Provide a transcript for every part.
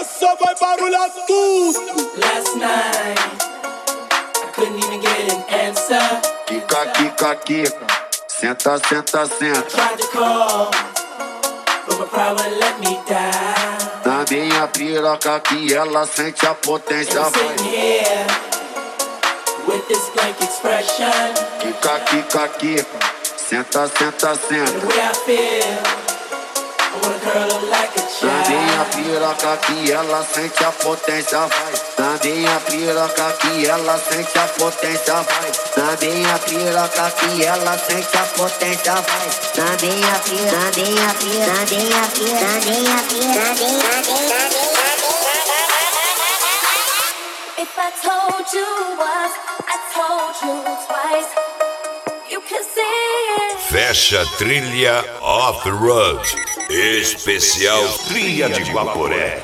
Essa vai barulhar tudo. Last night, I couldn't even get an answer. Quica, quica, quica. Senta, senta, senta. Tried to call, but my pride wouldn't let me down. Na minha piroca que ela sente a potência. I'm sitting here with this blank expression. Quica, quica, quica. Senta, senta, The senta. way I feel, I wanna curl up like a Na minha child. piroca que ela sente a potência, vai. Na minha piroca que ela sente a potência, vai. Na minha piroca que ela sente a potência, vai. Na minha piroca, na minha piroca, na minha piroca, na minha piroca. If I told you once, I told you twice. You can see it. Fecha trilha Off the Road. Especial Trilha de Guaporé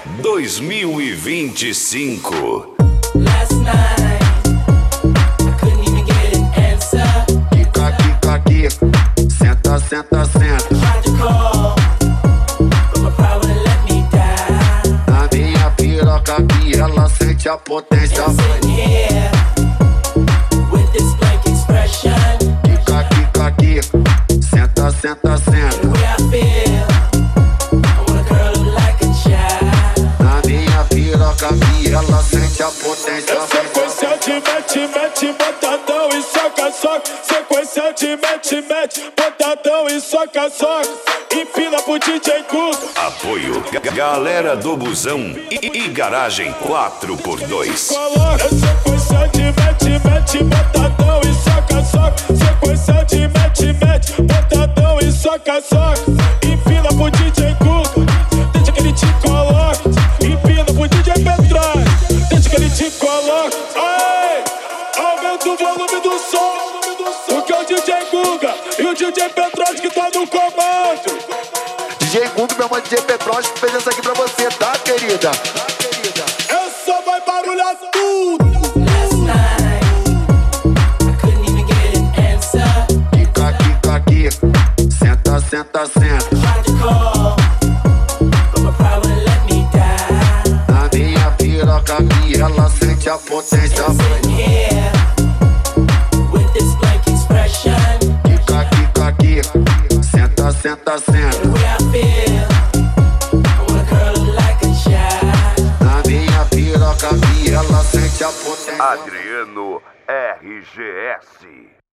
2025. Last night, I couldn't even get an answer. Quica, quica, quica. Senta, senta, senta. Tried to call, but my pride wouldn't let me down. Na minha piroca que ela sente a potência, I'm vai. sitting here with this blank expression. Quica, quica, quica. Senta, senta, The senta. way I feel, I wanna curl up like a child. Na minha piroca que ela sente a potência, É vai. sequência de mete, mete, botadão e soca, soca. Sequência de mete, mete, botadão e soca, soca. Empina pro DJ Guga. Apoio Galera do Busão e Garagem 4x2. Coloca. É sequência de mete, mete, botadão e soca, soca. Sequência de mete, mete, botadão e soca, soca. Empina pro DJ Guga. Deixa que ele te coloque. Empina pro DJ Petróleo. Deixa que ele te coloque. Ai, aumenta o volume do som. Porque é o DJ Guga e o DJ Petróleo que tá no comando. DJ Guga, meu mano DJ Petróleo, fez essa aqui pra você, tá, querida? Essa vai barulhar tudo. Last night, I couldn't even get an answer. Quica, quica, quica. Senta, senta, senta. Tried to call, but my pride wouldn't let me down. Na minha piroca que ela sente a potência, I'm vai. sitting here with this blank expression. Quica, quica, quica. Senta, senta, The senta. way I feel, I wanna curl up like a child. Na minha piroca que ela sente a potência. Adriano RGS.